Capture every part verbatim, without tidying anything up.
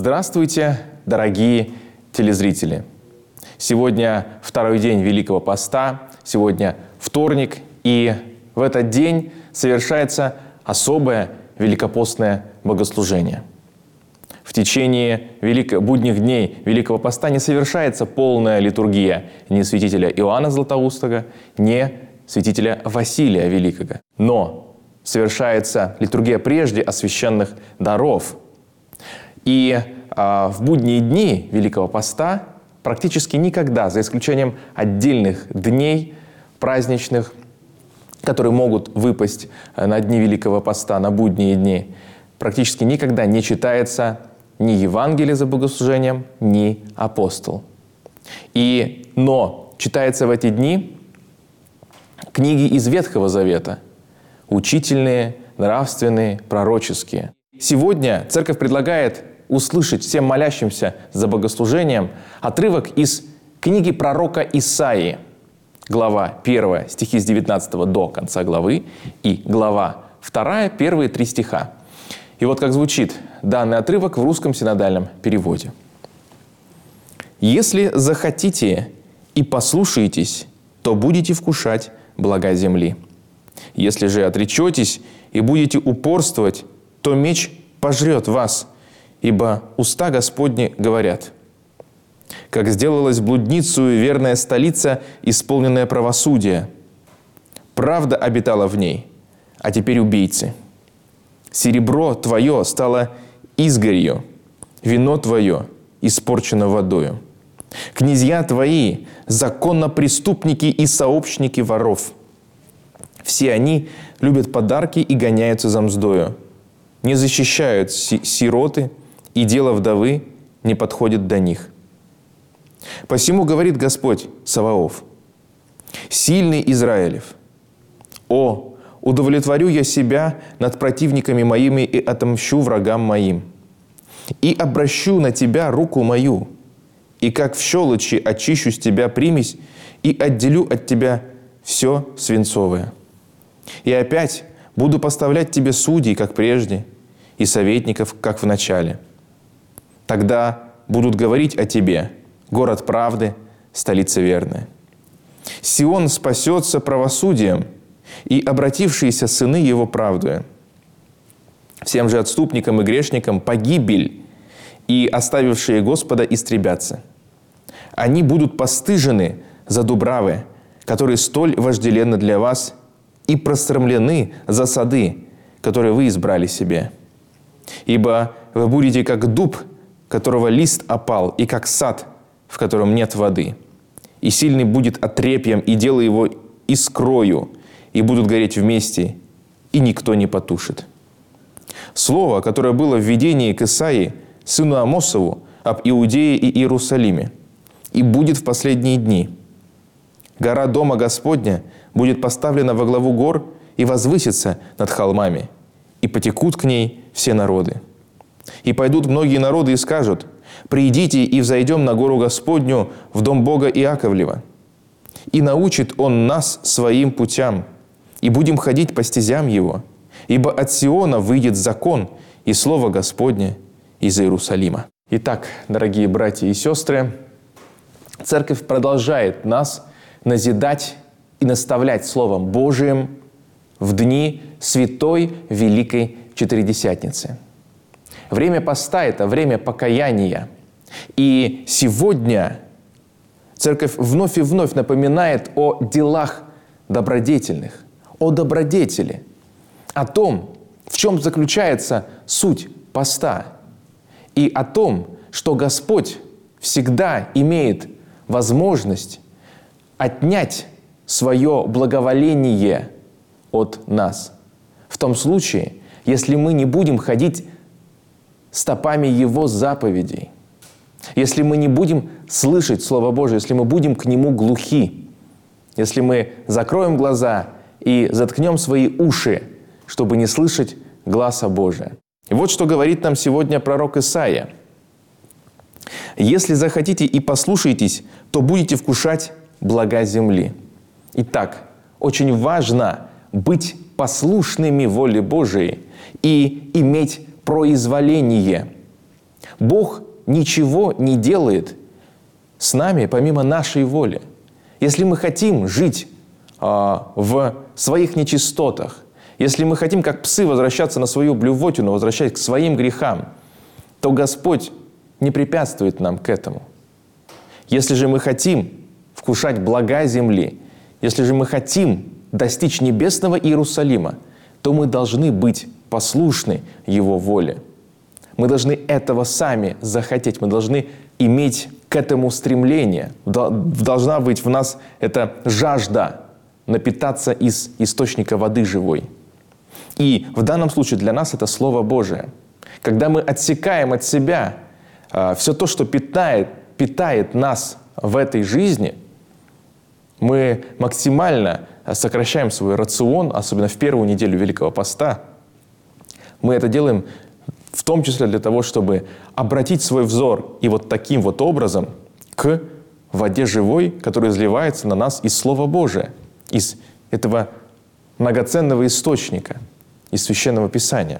Здравствуйте, дорогие телезрители! Сегодня второй день Великого Поста, сегодня вторник, и в этот день совершается особое великопостное богослужение. В течение велико... будних дней Великого Поста не совершается полная литургия ни святителя Иоанна Златоустого, ни святителя Василия Великого. Но совершается литургия прежде освященных даров. И э, в будние дни Великого Поста практически никогда, за исключением отдельных дней праздничных, которые могут выпасть на дни Великого Поста, на будние дни, практически никогда не читается ни Евангелие за богослужением, ни апостол. И, но читается в эти дни книги из Ветхого Завета, учительные, нравственные, пророческие. Сегодня Церковь предлагает услышать всем молящимся за богослужением отрывок из книги пророка Исаии, глава первая, стихи с девятнадцатого до конца главы, и глава вторая, первые три стиха. И вот как звучит данный отрывок в русском синодальном переводе. «Если захотите и послушаетесь, то будете вкушать блага земли. Если же отречетесь и будете упорствовать, то меч пожрет вас, ибо уста Господни говорят. Как сделалась блудницею верная столица, исполненная правосудия. Правда обитала в ней, а теперь убийцы. Серебро твое стало изгорью, вино твое испорчено водою. Князья твои – законно преступники и сообщники воров. Все они любят подарки и гоняются за мздою. Не защищают сироты, и дело вдовы не подходит до них. Посему говорит Господь Саваоф, сильный Израилев, о, удовлетворю я себя над противниками моими и отомщу врагам моим, и обращу на тебя руку мою, и как в щелочи очищу с тебя примесь, и отделю от тебя все свинцовое. И опять буду поставлять тебе судей, как прежде, и советников, как в начале. Тогда будут говорить о тебе, город правды, столица верная. Сион спасется правосудием, и обратившиеся сыны его правдою. Всем же отступникам и грешникам погибель, и оставившие Господа истребятся. Они будут постыжены за дубравы, которые столь вожделенны для вас, и простремлены за сады, которые вы избрали себе. Ибо вы будете как дуб, которого лист опал, и как сад, в котором нет воды. И сильный будет отрепьем, и дело его искрою, и будут гореть вместе, и никто не потушит». Слово, которое было в видении к Исаии, сыну Амосову, об Иудее и Иерусалиме, и будет в последние дни. Гора Дома Господня будет поставлена во главу гор и возвысится над холмами, и потекут к ней все народы. И пойдут многие народы и скажут: «Придите и взойдем на гору Господню, в дом Бога Иаковлева. И научит Он нас своим путям, и будем ходить по стезям Его, ибо от Сиона выйдет закон и слово Господне из Иерусалима». Итак, дорогие братья и сестры, Церковь продолжает нас назидать и наставлять Словом Божиим в дни Святой Великой Четыредесятницы. Время поста – это время покаяния. И сегодня Церковь вновь и вновь напоминает о делах добродетельных, о добродетели, о том, в чем заключается суть поста, и о том, что Господь всегда имеет возможность отнять свое благоволение от нас. В том случае, если мы не будем ходить стопами Его заповедей, если мы не будем слышать Слово Божие, если мы будем к Нему глухи, если мы закроем глаза и заткнем свои уши, чтобы не слышать гласа Божия. И вот что говорит нам сегодня пророк Исаия. «Если захотите и послушаетесь, то будете вкушать блага земли». Итак, очень важно быть послушными воле Божией и иметь произволение. Бог ничего не делает с нами помимо нашей воли. Если мы хотим жить а, в своих нечистотах, если мы хотим, как псы, возвращаться на свою блювотину, возвращать к своим грехам, то Господь не препятствует нам к этому. Если же мы хотим вкушать блага земли, если же мы хотим достичь небесного Иерусалима, то мы должны быть послушны Его воле. Мы должны этого сами захотеть, мы должны иметь к этому стремление. Должна быть в нас эта жажда напитаться из источника воды живой. И в данном случае для нас это Слово Божие. Когда мы отсекаем от себя э, все то, что питает, питает нас в этой жизни, мы максимально сокращаем свой рацион, особенно в первую неделю Великого Поста. Мы это делаем в том числе для того, чтобы обратить свой взор и вот таким вот образом к воде живой, которая изливается на нас из Слова Божия, из этого многоценного источника, из Священного Писания.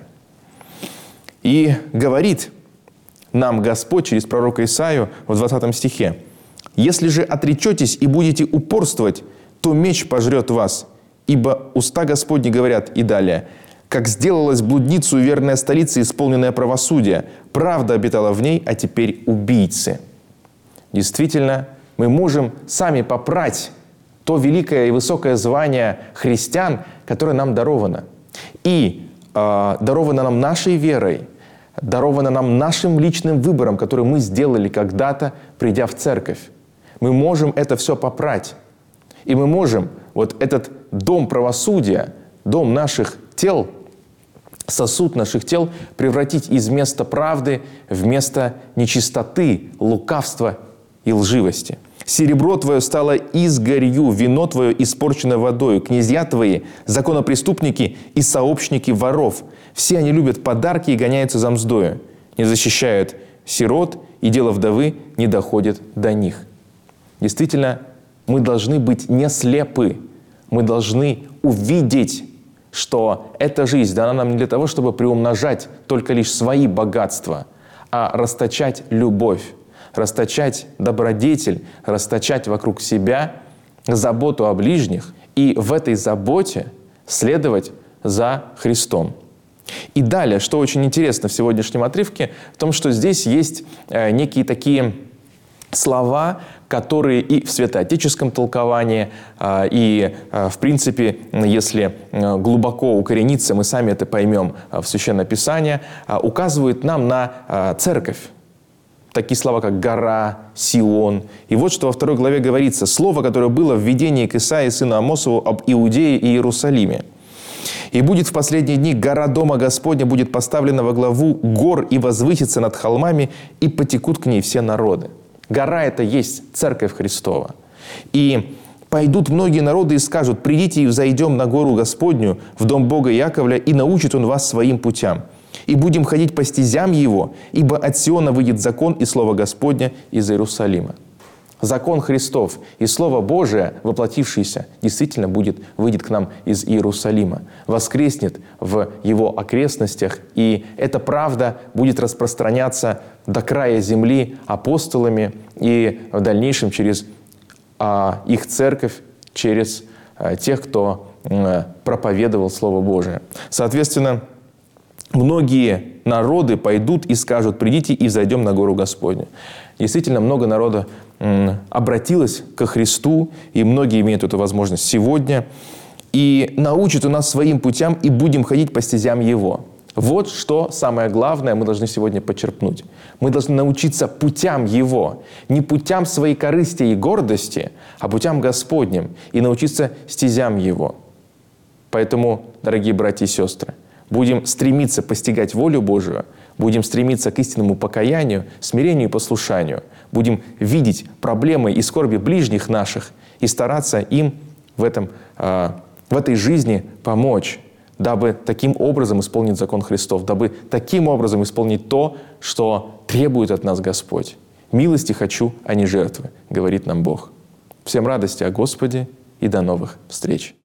И говорит нам Господь через пророка Исаию в двадцатом стихе: «Если же отречетесь и будете упорствовать, то меч пожрет вас, ибо уста Господни говорят». И далее: «Как сделалась блудницу верная столица, исполненная правосудия, правда обитала в ней, а теперь убийцы». Действительно, мы можем сами попрать то великое и высокое звание христиан, которое нам даровано. И э, даровано нам нашей верой, даровано нам нашим личным выбором, который мы сделали когда-то, придя в церковь. Мы можем это все попрать. И мы можем вот этот дом правосудия, дом наших тел, сосуд наших тел превратить из места правды в место нечистоты, лукавства и лживости. «Серебро твое стало изгорью, вино твое испорчено водою, князья твои, законопреступники и сообщники воров. Все они любят подарки и гоняются за мздою, не защищают сирот, и дело вдовы не доходит до них». Действительно, мы должны быть не слепы, мы должны увидеть, что эта жизнь дана нам не для того, чтобы приумножать только лишь свои богатства, а расточать любовь, расточать добродетель, расточать вокруг себя заботу о ближних и в этой заботе следовать за Христом. И далее, что очень интересно в сегодняшнем отрывке, в том, что здесь есть э, некие такие слова, которые и в святоотеческом толковании, э, и, э, в принципе, если э, глубоко укорениться, мы сами это поймем э, в Священном Писании, э, указывают нам на э, церковь. Такие слова, как гора, Сион. И вот что во второй главе говорится. Слово, которое было в видении к Исаии, сыну Амосову, об Иудее и Иерусалиме. «И будет в последние дни гора Дома Господня будет поставлена во главу гор и возвысится над холмами, и потекут к ней все народы». Гора – это есть Церковь Христова. «И пойдут многие народы и скажут: придите и взойдем на гору Господню, в дом Бога Яковля, и научит Он вас своим путям. И будем ходить по стезям Его, ибо от Сиона выйдет закон и Слово Господня из Иерусалима». Закон Христов и Слово Божие, воплотившееся, действительно будет, выйдет к нам из Иерусалима, воскреснет в его окрестностях, и эта правда будет распространяться до края земли апостолами и в дальнейшем через а, их церковь, через а, тех, кто а, проповедовал Слово Божие. Соответственно, многие народы пойдут и скажут: придите и взойдем на гору Господню. Действительно, много народа м, обратилось ко Христу, и многие имеют эту возможность сегодня, и научат у нас своим путям, и будем ходить по стезям Его. Вот что самое главное мы должны сегодня подчеркнуть. Мы должны научиться путям Его, не путям своей корысти и гордости, а путям Господним, и научиться стезям Его. Поэтому, дорогие братья и сестры, будем стремиться постигать волю Божию, будем стремиться к истинному покаянию, смирению и послушанию. Будем видеть проблемы и скорби ближних наших и стараться им в, этом, в этой жизни помочь, дабы таким образом исполнить закон Христов, дабы таким образом исполнить то, что требует от нас Господь. «Милости хочу, а не жертвы», говорит нам Бог. Всем радости о Господе и до новых встреч!